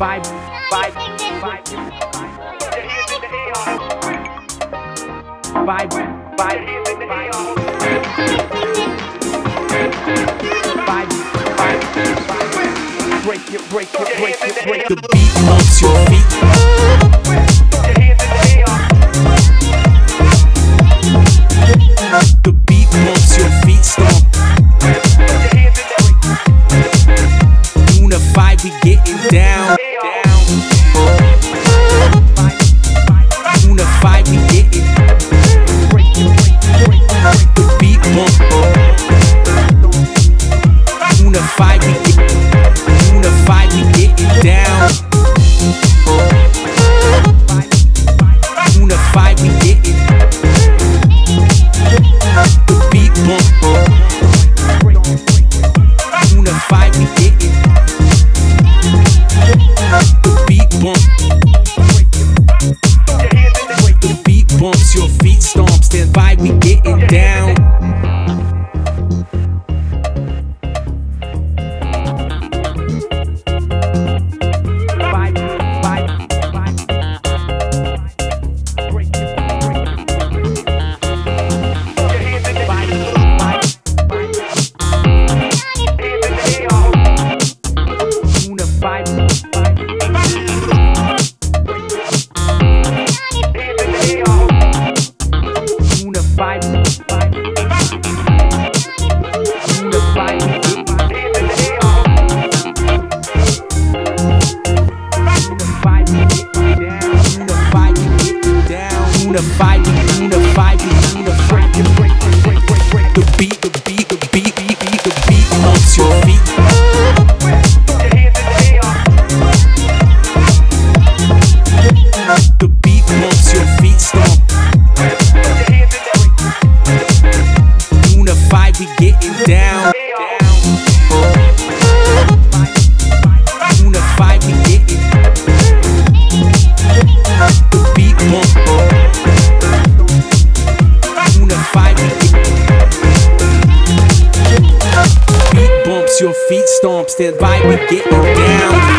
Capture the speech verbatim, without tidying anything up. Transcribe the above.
vibe, vibe, vibe, vibe, vibe, vibe, vibe, break it, break it, break it, break The beat bumps your feet. The beat bumps your feet, stomp. Unified, we getting down. Unified, we getting. The beat bump. Unified, we get. Unified, we getting down. Unified, we getting. The beat bump. Unified, we getting. The beat bump. The beat bumps your feet, stomp. Stand by, we getting down. Unified, unified, unified, break, break, break, break, break. The beat, the beat, the beat, beat, beat, the beat bumps your feet. The beat bumps your feet, stomp. Unified, we getting down. Unified, we getting. The beat bump. Unified, we get. Beat bumps your feet, stomp. Stand by, we getting down.